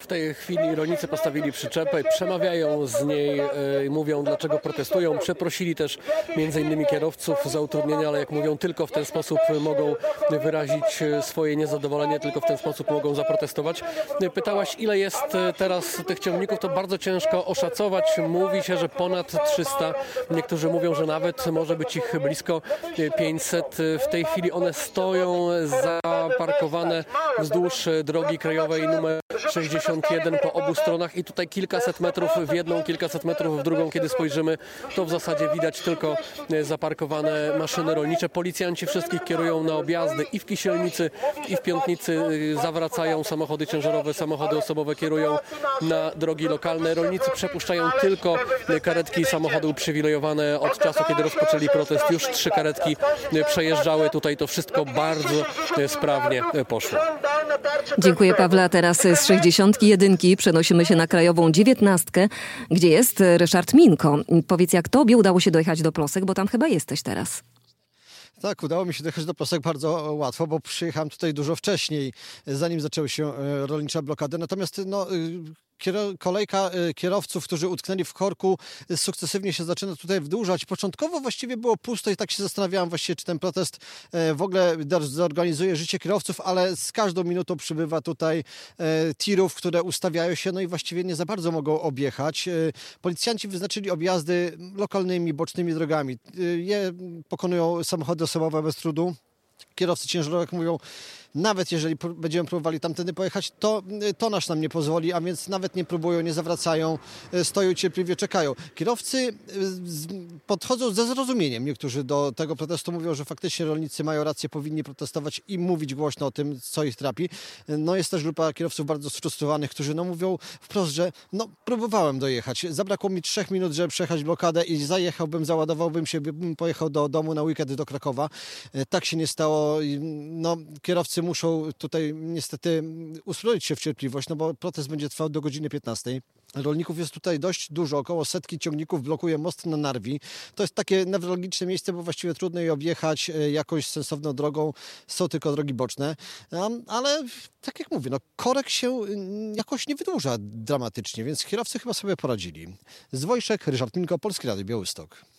tej chwili rolnicy postawili przyczepę, przemawiają z niej, mówią, dlaczego protestują. Przeprosili też między innymi kierowców za utrudnienia, ale jak mówią, tylko w ten sposób mogą wyrazić swoje niezadowolenie, tylko w ten sposób mogą zaprotestować. Pytałaś, ile jest teraz tych ciągników, to bardzo ciężko oszacować. Mówi się, że ponad 300. Niektórzy mówią, że nawet może być ich blisko 500. W tej chwili one stoją zaparkowane wzdłuż drogi krajowej numer 61 po obu stronach i tutaj kilkaset metrów w jedną, kilkaset metrów w drugą. Kiedy spojrzymy, to w zasadzie widać tylko zaparkowane maszyny rolnicze. Policjanci wszystkich kierują na objazdy i w Kisielnicy, i w Piątnicy. Zawracają samochody ciężarowe, samochody osobowe kierują na drogi lokalne. Rolnicy przepuszczają tylko karetki i samochody uprzywilejowane. Od czasu, kiedy rozpoczęli protest, już 3 karetki przejeżdżały tutaj. To wszystko bardzo sprawnie poszło. Dziękuję, Pawle. A teraz z 61 przenosimy się na krajową 19, gdzie jest Ryszard Minko. Powiedz, jak tobie udało się dojechać do Plosek, bo tam chyba jesteś teraz. Tak, udało mi się dojechać do Plosek bardzo łatwo, bo przyjechałem tutaj dużo wcześniej, zanim zaczęły się rolnicze blokady. Natomiast kolejka kierowców, którzy utknęli w korku, sukcesywnie się zaczyna tutaj wydłużać. Początkowo właściwie było pusto i tak się zastanawiałem właściwie, czy ten protest w ogóle zorganizuje życie kierowców, ale z każdą minutą przybywa tutaj tirów, które ustawiają się, no i właściwie nie za bardzo mogą objechać. Policjanci wyznaczyli objazdy lokalnymi, bocznymi drogami. Je pokonują samochody osobowe bez trudu. Kierowcy ciężarówek mówią, nawet jeżeli będziemy próbowali tamtędy pojechać, to nasz nam nie pozwoli, a więc nawet nie próbują, nie zawracają, stoją cierpliwie, czekają. Kierowcy podchodzą ze zrozumieniem. Niektórzy do tego protestu mówią, że faktycznie rolnicy mają rację, powinni protestować i mówić głośno o tym, co ich trapi. No jest też grupa kierowców bardzo sfrustrowanych, którzy mówią wprost, że próbowałem dojechać. Zabrakło mi 3 minut, żeby przejechać blokadę i zajechałbym, załadowałbym się, bym pojechał do domu na weekend do Krakowa. Tak się nie stało. Kierowcy muszą tutaj niestety uzbroić się w cierpliwość, bo protest będzie trwał do godziny 15. Rolników jest tutaj dość dużo, około 100 ciągników blokuje most na Narwi. To jest takie newralgiczne miejsce, bo właściwie trudno je objechać jakąś sensowną drogą. Są tylko drogi boczne, ale tak jak mówię, korek się jakoś nie wydłuża dramatycznie, więc kierowcy chyba sobie poradzili. Z Wojszek, Ryszard Minko, Polskie Radio Białystok.